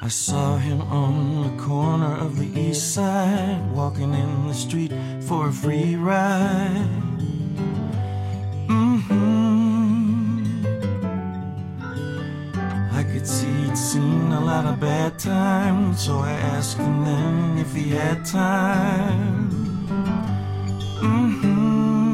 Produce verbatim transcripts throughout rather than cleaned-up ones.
I saw him on the corner of the east side, walking in the street for a free ride. Mm-hmm. I could see he'd seen a lot of bad times, so I asked him then if he had time. Mm-hmm.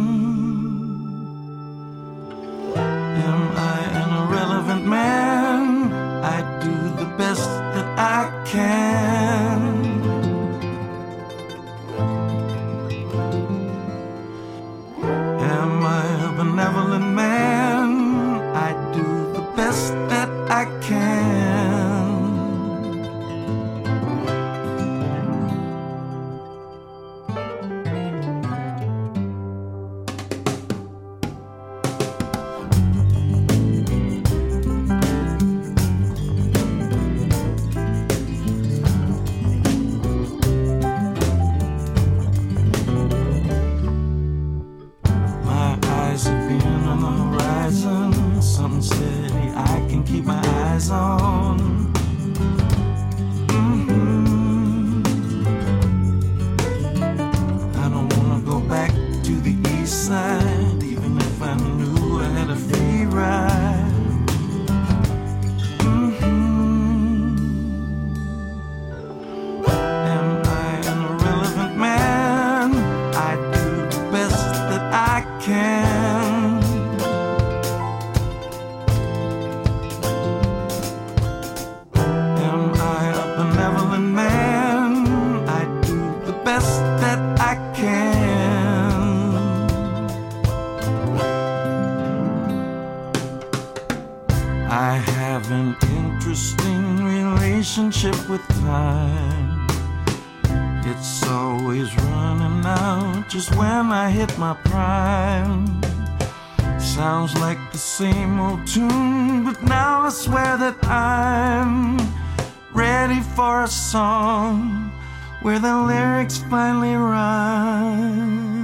Am I an irrelevant man? I do the best that I can. Am I a benevolent man? I do the best that I can. Something steady I can keep my eyes on. Mm-hmm. I don't wanna go back to the east side, even if I knew I had a free ride. Mm-hmm. Am I an irrelevant man? I do the best that I can. I have an interesting relationship with time. It's always running out just when I hit my prime. Sounds like the same old tune, but now I swear that I'm ready for a song where the lyrics finally rhyme.